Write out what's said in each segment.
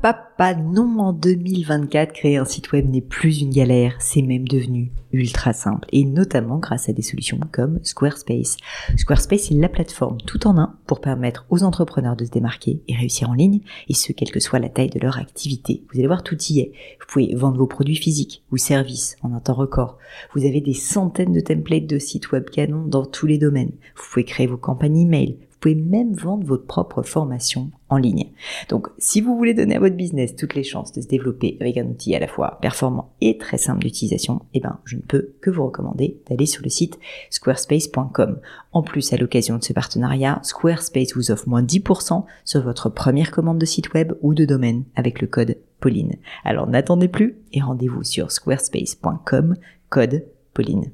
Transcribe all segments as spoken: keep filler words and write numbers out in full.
papa, non, en deux mille vingt-quatre, créer un site web n'est plus une galère, c'est même devenu ultra simple, et notamment grâce à des solutions comme Squarespace. Squarespace est la plateforme tout en un pour permettre aux entrepreneurs de se démarquer et réussir en ligne, et ce, quelle que soit la taille de leur activité. Vous allez voir, tout y est. Vous pouvez vendre vos produits physiques ou services en un temps record. Vous avez des centaines de templates de sites web canons dans tous les domaines. Vous pouvez créer vos campagnes email. Vous pouvez même vendre votre propre formation en ligne. Donc, si vous voulez donner à votre business toutes les chances de se développer avec un outil à la fois performant et très simple d'utilisation, eh ben, je ne peux que vous recommander d'aller sur le site squarespace point com. En plus, à l'occasion de ce partenariat, Squarespace vous offre moins dix pour cent sur votre première commande de site web ou de domaine avec le code Pauline. Alors, n'attendez plus et rendez-vous sur squarespace point com, code Pauline.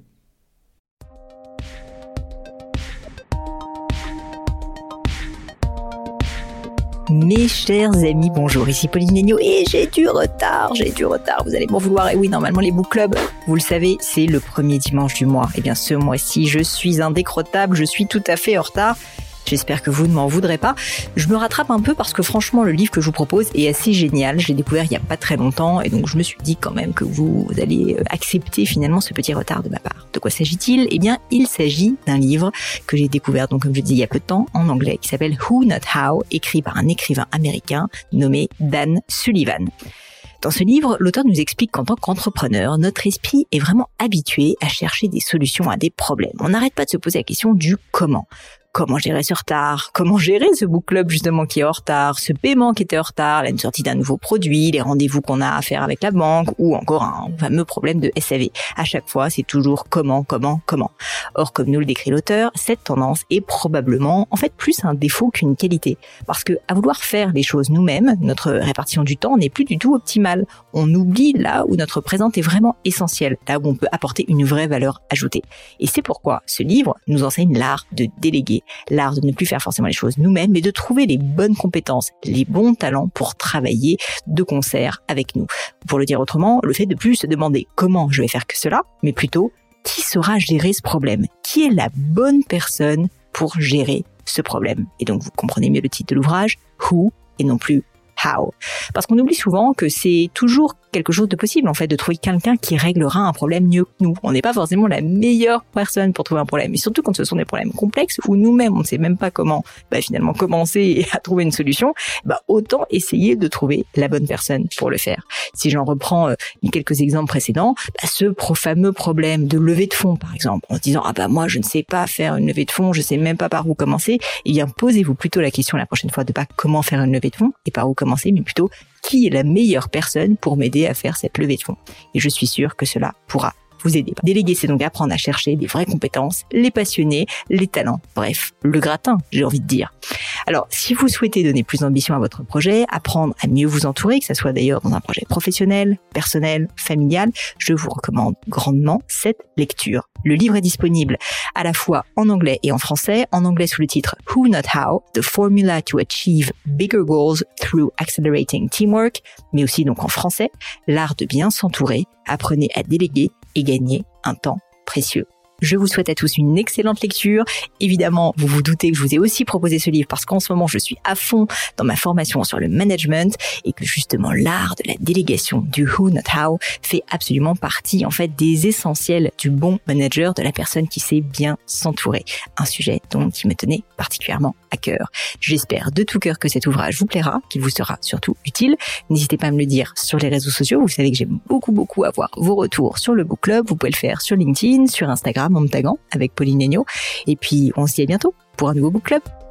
Mes chers amis, bonjour, ici Pauline Legnaud et j'ai du retard, j'ai du retard, vous allez m'en vouloir. Et oui, normalement les book clubs, vous le savez, c'est le premier dimanche du mois. Et bien ce mois-ci, je suis indécrottable, je suis tout à fait en retard. J'espère que vous ne m'en voudrez pas. Je me rattrape un peu parce que franchement, le livre que je vous propose est assez génial. Je l'ai découvert il y a pas très longtemps et donc je me suis dit quand même que vous allez accepter finalement ce petit retard de ma part. De quoi s'agit-il ? Eh bien, il s'agit d'un livre que j'ai découvert, donc comme je dis il y a peu de temps, en anglais, qui s'appelle Who Not How, écrit par un écrivain américain nommé Dan Sullivan. Dans ce livre, l'auteur nous explique qu'en tant qu'entrepreneur, notre esprit est vraiment habitué à chercher des solutions à des problèmes. On n'arrête pas de se poser la question du comment. Comment gérer ce retard ? Comment gérer ce book club justement qui est en retard ? Ce paiement qui était en retard ? La sortie d'un nouveau produit ? Les rendez-vous qu'on a à faire avec la banque ? Ou encore un fameux problème de S A V ? À chaque fois, c'est toujours comment, comment, comment. Or, comme nous le décrit l'auteur, cette tendance est probablement en fait plus un défaut qu'une qualité. Parce que à vouloir faire les choses nous-mêmes, notre répartition du temps n'est plus du tout optimale. On oublie là où notre présence est vraiment essentielle, là où on peut apporter une vraie valeur ajoutée. Et c'est pourquoi ce livre nous enseigne l'art de déléguer. L'art de ne plus faire forcément les choses nous-mêmes, mais de trouver les bonnes compétences, les bons talents pour travailler de concert avec nous. Pour le dire autrement, le fait de plus se demander comment je vais faire que cela, mais plutôt qui saura gérer ce problème, qui est la bonne personne pour gérer ce problème. Et donc vous comprenez mieux le titre de l'ouvrage, Who et non plus How. Parce qu'on oublie souvent que c'est toujours quelque chose de possible, en fait, de trouver quelqu'un qui réglera un problème mieux que nous. On n'est pas forcément la meilleure personne pour trouver un problème. Et surtout quand ce sont des problèmes complexes où nous-mêmes, on ne sait même pas comment, bah, finalement, commencer à trouver une solution, bah, autant essayer de trouver la bonne personne pour le faire. Si j'en reprends euh, quelques exemples précédents, bah, ce pro- fameux problème de levée de fonds, par exemple, en se disant, ah bah, moi, je ne sais pas faire une levée de fonds, je sais même pas par où commencer, eh bien, posez-vous plutôt la question la prochaine fois de pas comment faire une levée de fonds et par où commencer, mais plutôt qui est la meilleure personne pour m'aider à faire cette levée de fonds. Et je suis sûre que cela pourra vous aider. Déléguer, c'est donc apprendre à chercher des vraies compétences, les passionnés, les talents, bref, le gratin, j'ai envie de dire. Alors, si vous souhaitez donner plus d'ambition à votre projet, apprendre à mieux vous entourer, que ce soit d'ailleurs dans un projet professionnel, personnel, familial, je vous recommande grandement cette lecture. Le livre est disponible à la fois en anglais et en français. En anglais sous le titre Who Not How, The Formula to Achieve Bigger Goals Through Accelerating Teamwork, mais aussi donc en français, L'art de bien s'entourer, apprenez à déléguer et gagner un temps précieux. Je vous souhaite à tous une excellente lecture. Évidemment, vous vous doutez que je vous ai aussi proposé ce livre parce qu'en ce moment, je suis à fond dans ma formation sur le management et que justement l'art de la délégation du Who Not How fait absolument partie en fait des essentiels du bon manager, de la personne qui sait bien s'entourer. Un sujet donc qui me tenait particulièrement à cœur. J'espère de tout cœur que cet ouvrage vous plaira, qu'il vous sera surtout utile. N'hésitez pas à me le dire sur les réseaux sociaux. Vous savez que j'aime beaucoup beaucoup avoir vos retours sur le book club. Vous pouvez le faire sur LinkedIn, sur Instagram, en me taguant avec Pauline Legnaud. Et puis, on se dit à bientôt pour un nouveau book club.